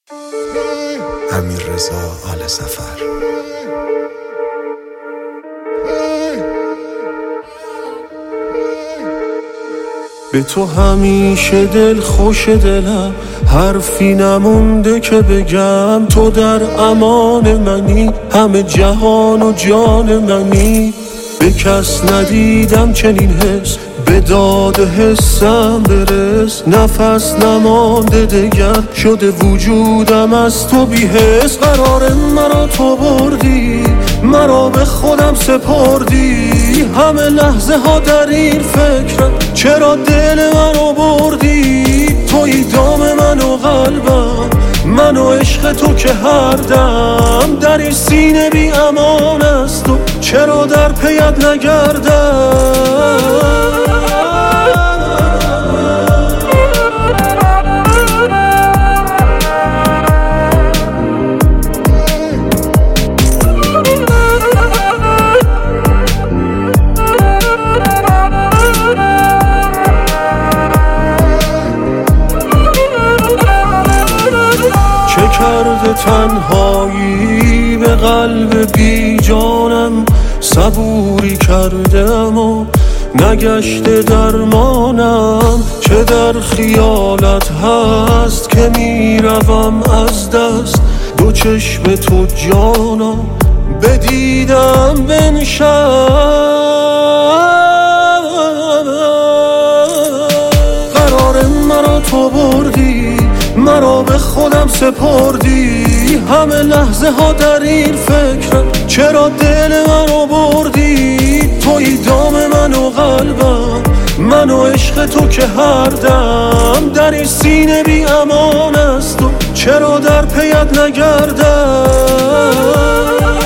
امیررضا آل ظفر. به تو همیشه دل خوش دلم، حرفی نمونده که بگم. تو در امان منی، همه جهان و جان منی. به کس ندیدم چنین حس، به داد حسم برس. نفس نمانده دگر، شده وجودم از تو بی حس. قرار مرا تو بردی، مرا به خودم سپردی. همه لحظه ها در این فکرم، چرا دل منو بردی. توی دام من و قلبم، من و عشق تو که هر دم در این سینه بی امان است. و چرا در پیت نگردم. کرده تنهایی به قلب بی جانم، صبوری کرده اما نگشته درمانم. چه در خیالت هست که میروم از دست، دو چشم تو جانم بدیدم بنشم. قرار مرا تو بردی، مرا به خودم سپردی. همه لحظه ها در این فکرم، چرا دل منو بردی. توی دام من و قلبم، من و عشق تو که هر دم در این سینه بی امان است. و چرا در پیت نگردم.